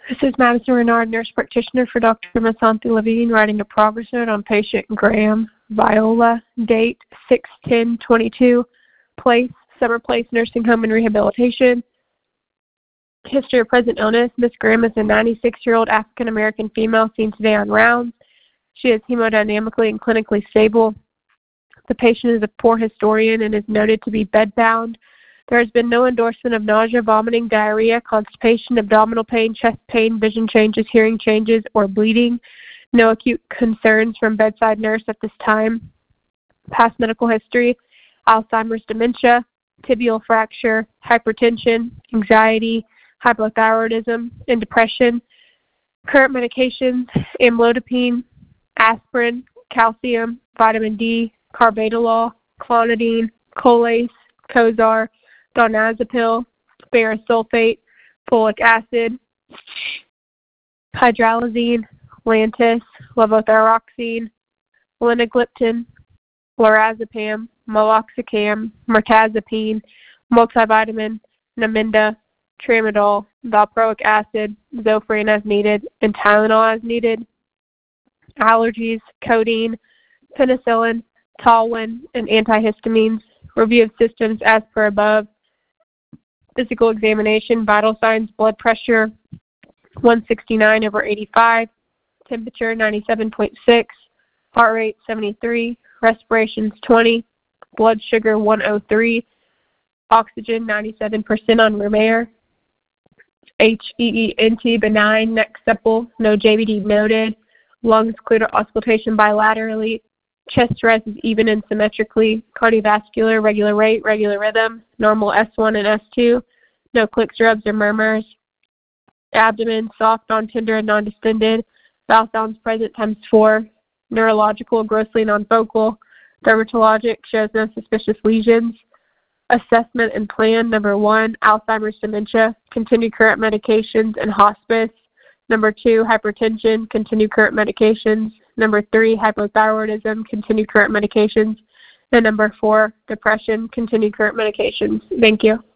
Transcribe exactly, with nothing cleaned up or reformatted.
This is Madison Renard, nurse practitioner for Doctor Masanthi Levine, writing a progress note on patient Graham Viola, date six ten twenty-two, place, Summer Place Nursing Home and Rehabilitation. History of present illness. Miz Graham is a ninety-six-year-old African-American female seen today on rounds. She is hemodynamically and clinically stable. The patient is a poor historian and is noted to be bedbound. There has been no endorsement of nausea, vomiting, diarrhea, constipation, abdominal pain, chest pain, vision changes, hearing changes, or bleeding. No acute concerns from bedside nurse at this time. Past medical history: Alzheimer's, dementia, tibial fracture, hypertension, anxiety, hypothyroidism, and depression. Current medications: amlodipine, aspirin, calcium, vitamin D, carvedilol, clonidine, Colace, Cozar, donazepam, ferrous sulfate, folic acid, hydralazine, Lantus, levothyroxine, linagliptin, lorazepam, meloxicam, mirtazapine, multivitamin, Namenda, tramadol, valproic acid, Zofran as needed, and Tylenol as needed. Allergies: codeine, penicillin, Talwin, and antihistamines. Review of systems as per above. Physical examination: vital signs, blood pressure one sixty-nine over eighty-five, temperature ninety-seven point six, heart rate seventy-three, respirations twenty, blood sugar one oh three, oxygen ninety-seven percent on room air, H E E N T benign, neck supple, no J B D noted, lungs clear to auscultation bilaterally, chest rises even and symmetrically, cardiovascular, regular rate, regular rhythm, normal S one and S two, no clicks, rubs, or murmurs, abdomen soft, non-tender, and non-distended, vowel sounds present times four, neurological, grossly non-focal, dermatologic, shows no suspicious lesions. Assessment and plan: number one, Alzheimer's, dementia, continue current medications and hospice. Number two, hypertension, continue current medications. Number three, hypothyroidism, continue current medications. And number four, depression, continue current medications. Thank you.